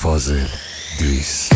فاضل دیس.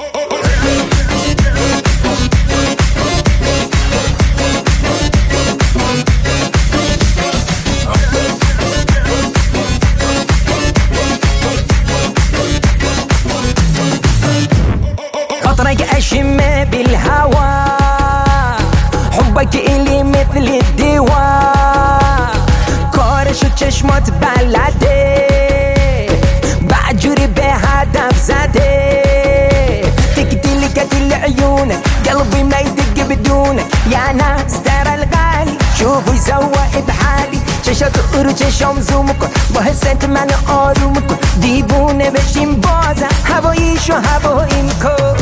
أطرق أشم بالهوى، حبك إلي مثل الدواء، كورش وچشمات بلده، بعجري بهدف زده، تقتلي قتل عيونك، قلبي ما يدق بدونك، يا ناس ترى الغالي شوفوا يزوق بحالي، چشات ارو چشام زوم کن با حست من آروم کن، دیوونه بشیم بازم هواییشو هواییم کن.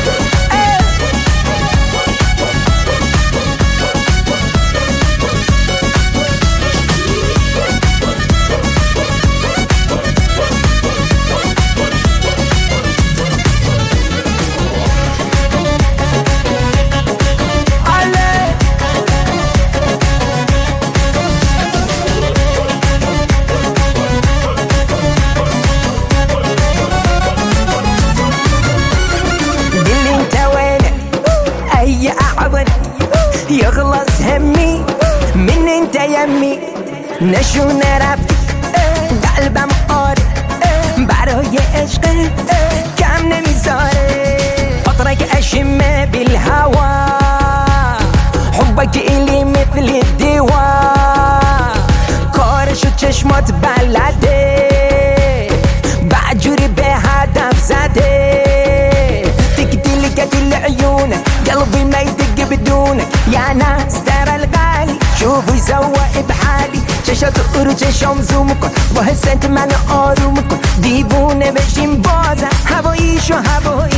يخلص همي من انت يمي، نشو نرفت قلبم آره برای عشق کم نمیذاره، أطرق أشم بالهوى، حبك إلي مثل الدواء، كارش وچشمات بلده، بعجري بهدف زده، تقتلي قتل عيونك، قلبي ما يدق بدونك، يا ناس ترى الغالي شوفوا يزوق بحالي، چشات ارو چشام زوم کن با حست من آروم کن، دیوونه بشیم بازم هواییشو هوایی